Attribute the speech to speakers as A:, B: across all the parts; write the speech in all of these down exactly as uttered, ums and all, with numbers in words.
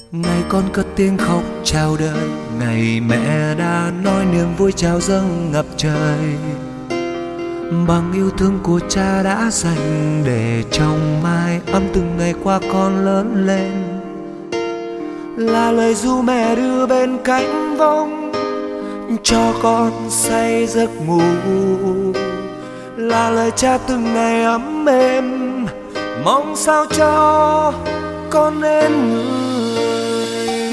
A: Ngày con cất tiếng khóc chào đời, ngày mẹ đã nói niềm vui chào dâng ngập trời. Bằng yêu thương của cha đã dành để trong mái ấm từng ngày qua con lớn lên. Là lời ru mẹ đưa bên cánh vông cho con say giấc ngủ. Là lời cha từng ngày ấm êm mong sao cho con nên người.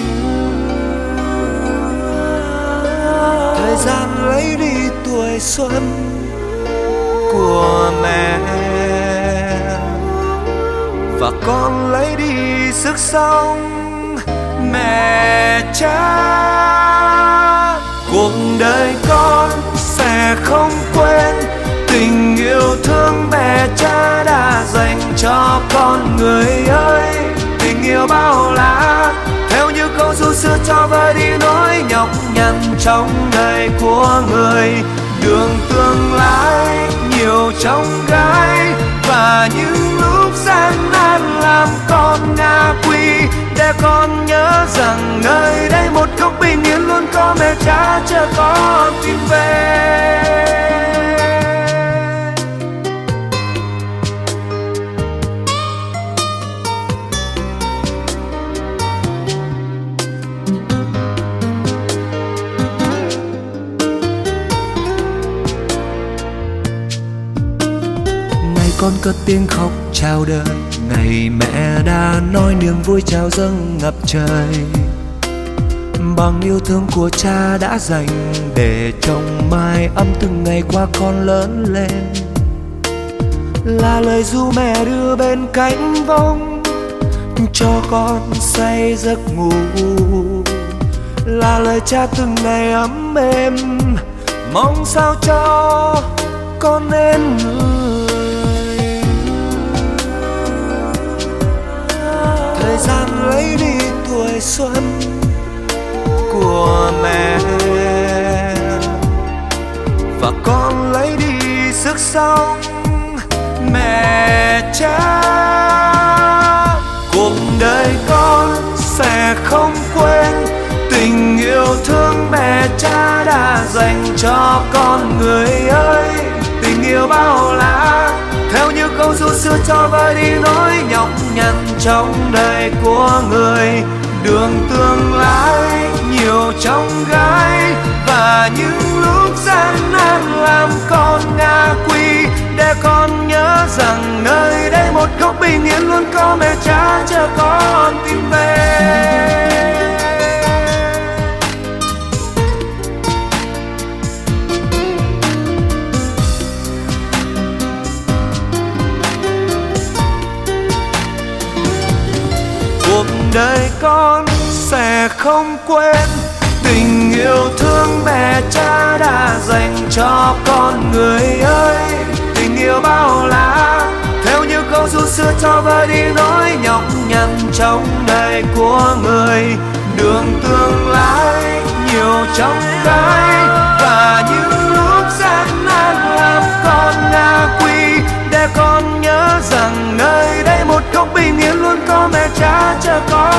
A: Thời gian lấy đi tuổi xuân của mẹ và con lấy đi sức sống mẹ cha. Cuộc đời con sẽ không quên tình yêu thương mẹ cha đã dành cho con người ơi. Tình yêu bao la theo như câu ru xưa cho vơi đi nỗi nhọc nhằn trong đời của người. Đường tương lai nhiều trong gai và những lúc gian nan làm con ngã quỵ, để con nhớ rằng nơi đây một góc bình yên luôn có mẹ cha chờ con tìm về. Con cất tiếng khóc chào đời, ngày mẹ đã nói niềm vui chào dâng ngập trời. Bằng yêu thương của cha đã dành để trong mái ấm từng ngày qua con lớn lên. Là lời ru mẹ đưa bên cánh vông cho con say giấc ngủ. Là lời cha từng ngày ấm êm mong sao cho con nên người. Thời gian lấy đi tuổi xuân của mẹ và con lấy đi sức sống mẹ cha. Cuộc đời con sẽ không quên tình yêu thương mẹ cha đã dành cho con người ơi. Tình yêu bao la theo như câu ru xưa cho vơi đi nỗi nhọc nhằn trong đời của người. Đường tương lai nhiều trong gai và những lúc gian nan làm con ngã quỵ, để con nhớ rằng nơi đây một góc bình yên luôn có mẹ cha chờ con tìm về. Cuộc đời con sẽ không quên tình yêu thương mẹ cha đã dành cho con người ơi. Tình yêu bao la theo như câu ru xưa cho vơi đi nỗi nhọc nhằn trong đời của người. Đường tương lai nhiều trong gai và những lúc gian nan làm con ngã quỵ, để con nhớ rằng nơi đây một góc bình yên luôn có mẹ cha chờ con.